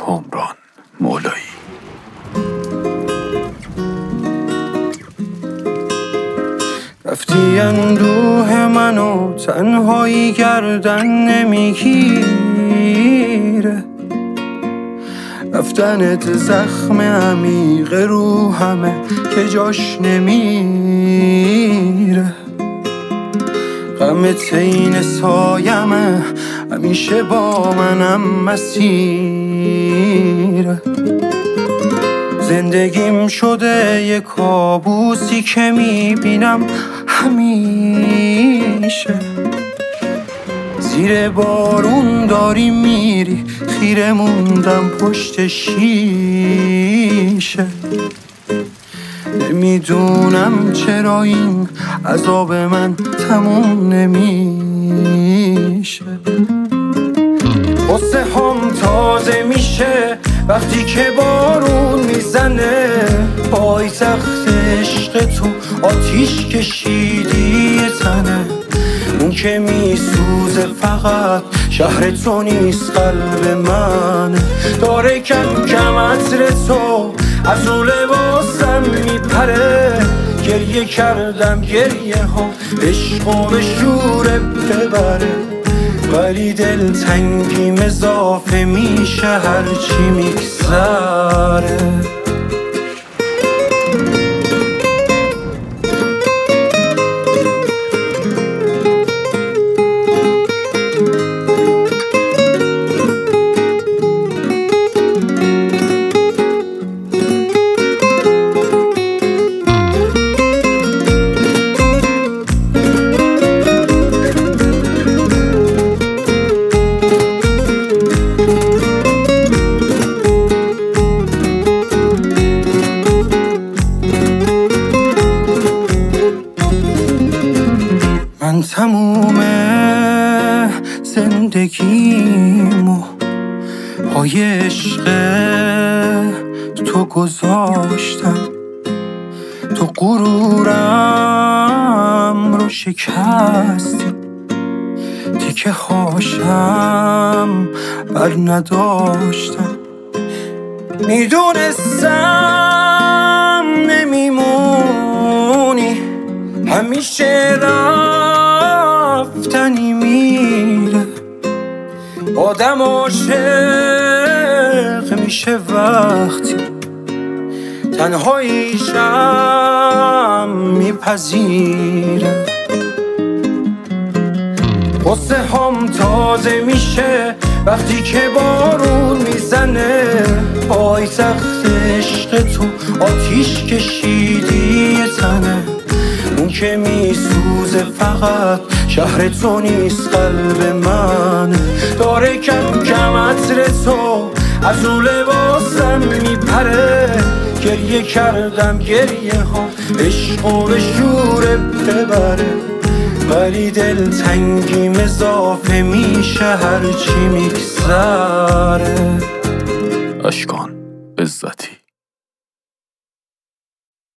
کامران مولایی. رفتی اندوه منو تنهایی گردن نمیگیره، رفتنت زخم عمیق روحمه که جاش نمیره. غمت این سایمه همیشه با منم مسیره. زندگیم شده یه کابوسی که میبینم همیشه. زیر بارون داری میری خیره موندم پشت شیشه. نمیدونم چرا این عذاب من تموم نمیشه. قصه هم تازه میشه وقتی که بارون میزنه. پایتخت عشق تو آتیش کشیدی تنه. اون که میسوزه فقط شهر تو نیست قلب من. داره کم کم عطر تو از اون لباسم میپره. گریه کردم گریه ها عشق و به شوره ببره. ولی دلتنگیم اضافه میشه هرچی میگذره. من تموم زندگیمو پای عشق تو گذاشتم. تو غرورم رو شکستی، تیکه هاشم بر نداشتم. میدونستم نمیمونی، همیشه رفتنی میره. آدم عاشق میشه وقتی تنهاییشم میپذیره. قصه هم تازه میشه وقتی که بارون میزنه. پایتخت عشق تو آتیش کشیدی تنه. اون که میسوزه فقط شهر تو نیست قلب من. داره کم کم عطر تو از اون لباسم میپره. گریه کردم گریه ها عشق و به شوره ببره. ولی دلتنگیم اضافه میشه هرچی میگذره. اشکان عزتی.